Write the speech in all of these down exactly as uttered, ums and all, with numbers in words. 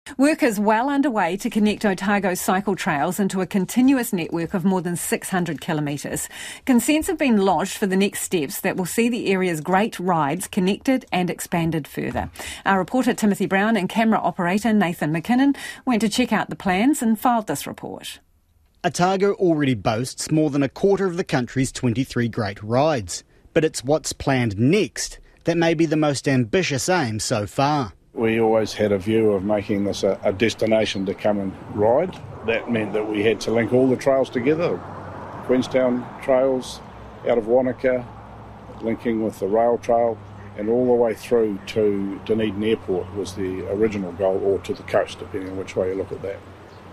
Work is well underway to connect Otago cycle trails into a continuous network of more than six hundred kilometres. Consents have been lodged for the next steps that will see the area's great rides connected and expanded further. Our reporter Timothy Brown and camera operator Nathan McKinnon went to check out the plans and filed this report. Otago already boasts more than a quarter of the country's twenty-three great rides, but it's what's planned next that may be the most ambitious aim so far. We always had a view of making this a, a destination to come and ride. That meant that we had to link all the trails together. Queenstown trails out of Wanaka, linking with the rail trail, and all the way through to Dunedin Airport was the original goal, or to the coast, depending on which way you look at that.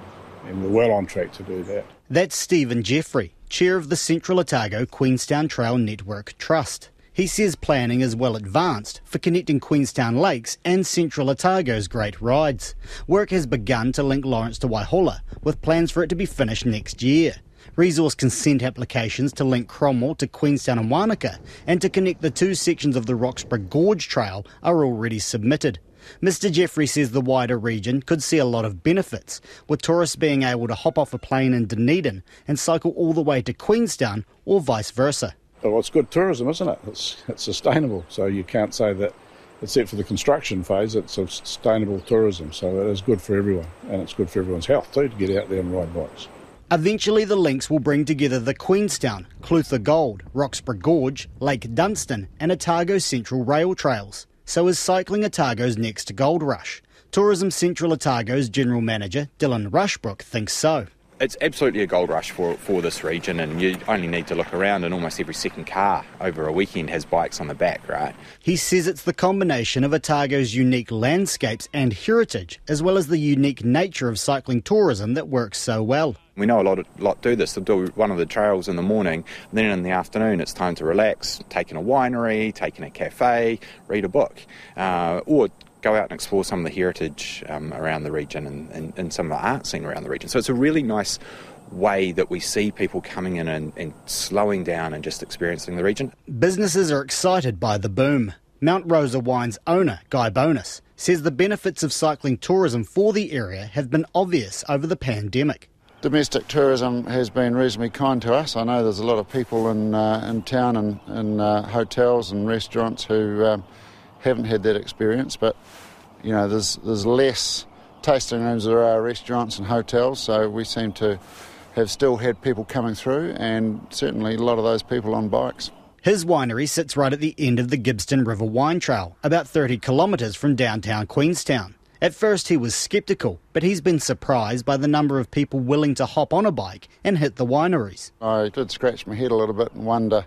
And we're well on track to do that. That's Stephen Jeffrey, chair of the Central Otago Queenstown Trail Network Trust. He says planning is well advanced for connecting Queenstown Lakes and Central Otago's great rides. Work has begun to link Lawrence to Waihola, with plans for it to be finished next year. Resource consent applications to link Cromwell to Queenstown and Wanaka and to connect the two sections of the Roxburgh Gorge Trail are already submitted. Mister Jeffrey says the wider region could see a lot of benefits, with tourists being able to hop off a plane in Dunedin and cycle all the way to Queenstown or vice versa. Well, it's good tourism, isn't it? It's, it's sustainable, so you can't say that, except for the construction phase, it's a sustainable tourism, so it is good for everyone, and it's good for everyone's health too, to get out there and ride bikes. Eventually the links will bring together the Queenstown, Clutha Gold, Roxburgh Gorge, Lake Dunstan and Otago Central rail trails. So is Cycling Otago's next gold rush. Tourism Central Otago's General Manager Dylan Rushbrook thinks so. It's absolutely a gold rush for, for this region, and you only need to look around and almost every second car over a weekend has bikes on the back, right? He says it's the combination of Otago's unique landscapes and heritage, as well as the unique nature of cycling tourism that works so well. We know a lot, of, lot do this. They'll do one of the trails in the morning, and then in the afternoon it's time to relax, take in a winery, take in a cafe, read a book, uh, or go out and explore some of the heritage um, around the region and, and, and some of the art scene around the region. So it's a really nice way that we see people coming in and, and slowing down and just experiencing the region. Businesses are excited by the boom. Mount Rosa Wine's owner, Guy Bonus, says the benefits of cycling tourism for the area have been obvious over the pandemic. Domestic tourism has been reasonably kind to us. I know there's a lot of people in uh, in town and in uh, hotels and restaurants who um, haven't had that experience, but you know there's there's less tasting rooms than there are restaurants and hotels, so we seem to have still had people coming through, and certainly a lot of those people on bikes. His winery sits right at the end of the Gibbston River Wine Trail, about thirty kilometres from downtown Queenstown. At first he was sceptical, but he's been surprised by the number of people willing to hop on a bike and hit the wineries. I did scratch my head a little bit and wonder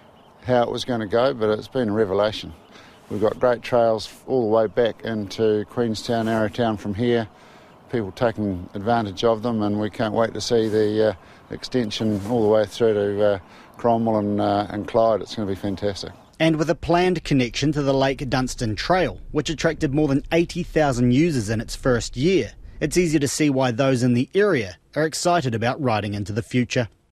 how it was going to go, but it's been a revelation. We've got great trails all the way back into Queenstown, Arrowtown from here, people taking advantage of them, and we can't wait to see the uh, extension all the way through to uh, Cromwell and, uh, and Clyde. It's going to be fantastic. And with a planned connection to the Lake Dunstan Trail, which attracted more than eighty thousand users in its first year, it's easy to see why those in the area are excited about riding into the future.